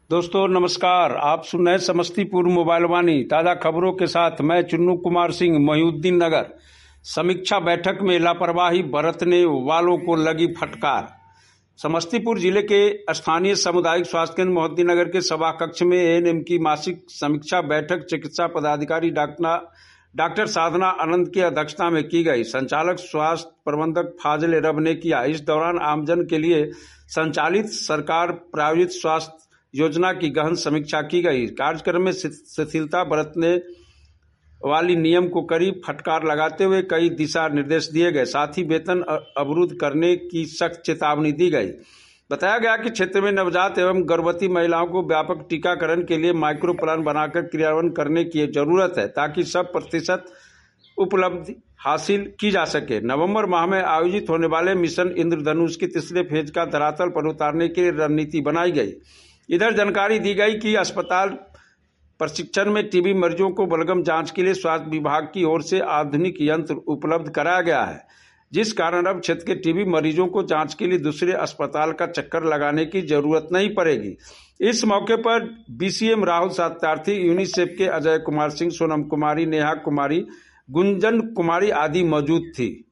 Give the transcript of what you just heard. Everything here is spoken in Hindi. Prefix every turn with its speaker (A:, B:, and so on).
A: दोस्तों नमस्कार। आप सुन रहे हैं समस्तीपुर मोबाइल वाणी। ताज़ा खबरों के साथ मैं चुन्नू कुमार सिंह, मोहिउद्दीन नगर। समीक्षा बैठक में लापरवाही बरतने वालों को लगी फटकार। समस्तीपुर जिले के स्थानीय सामुदायिक स्वास्थ्य केंद्र मोहिउद्दीन नगर के सभा कक्ष में एएनएम की मासिक समीक्षा बैठक चिकित्सा पदाधिकारी डॉक्टर साधना आनंद की अध्यक्षता में की गई। संचालक स्वास्थ्य प्रबंधक फाजिल रब ने किया। इस दौरान आमजन के लिए संचालित सरकार प्रायोजित स्वास्थ्य योजना की गहन समीक्षा की गई। कार्यक्रम में शिथिलता बरतने वाली नियम को कड़ी फटकार लगाते हुए कई दिशा निर्देश दिए गए। साथ ही वेतन अवरुद्ध करने की सख्त चेतावनी दी गई। बताया गया कि क्षेत्र में नवजात एवं गर्भवती महिलाओं को व्यापक टीकाकरण के लिए माइक्रो प्लान बनाकर क्रियान्वयन करने की जरूरत है, ताकि 100% उपलब्धि हासिल की जा सके। नवंबर माह में आयोजित होने वाले मिशन इंद्रधनुष के तीसरे फेज का धरातल पर उतारने के लिए रणनीति बनाई गई। इधर जानकारी दी गई कि अस्पताल प्रशिक्षण में टीबी मरीजों को बलगम जांच के लिए स्वास्थ्य विभाग की ओर से आधुनिक यंत्र उपलब्ध कराया गया है, जिस कारण अब क्षेत्र के टीबी मरीजों को जांच के लिए दूसरे अस्पताल का चक्कर लगाने की जरूरत नहीं पड़ेगी। इस मौके पर बीसीएम राहुल सत्यार्थी, यूनिसेफ के अजय कुमार सिंह, सोनम कुमारी, नेहा कुमारी, गुंजन कुमारी आदि मौजूद थी।